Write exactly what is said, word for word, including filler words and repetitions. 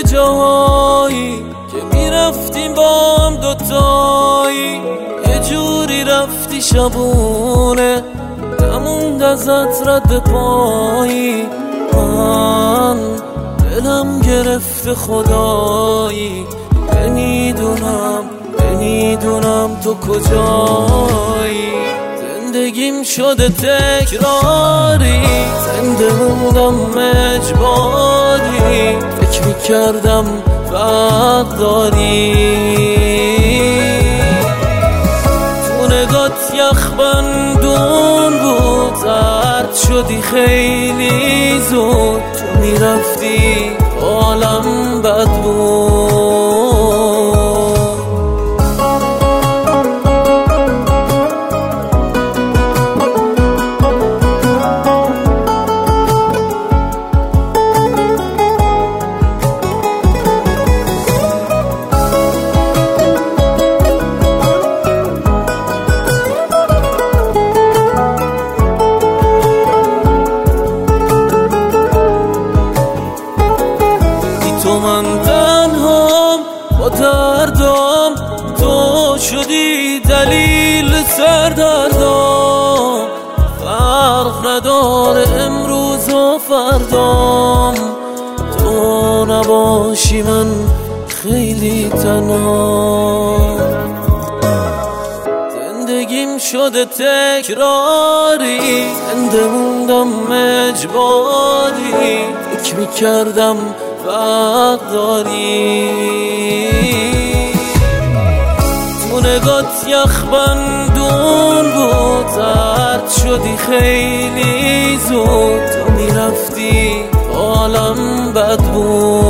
یه جایی که میرفتیم با هم دوتایی، یه جوری رفتی شبونه نموند ازت رد پایی. من دلم گرفته خدایی، نمیدونم نمیدونم تو کجایی. زندگیم شده تکراری، زنده موندم اجباری، فکر میکردم وقت داری. تو نگات یخ بندون بود، زرد شدی خیلی زود، تو میرفتی حالم بد بود. تو من تنهام با دردام، تو شدی دلیل سردردام. فرق نداره امروز و فردام، تو نباشی من خیلی تنها. زندگیم شده تکراری، زنده موندم اجباری، فکر میکردم وقت داری. تو نگات یخ بندون بود، زرد شدی خیلی زود، تو میرفتی حالم بد بود.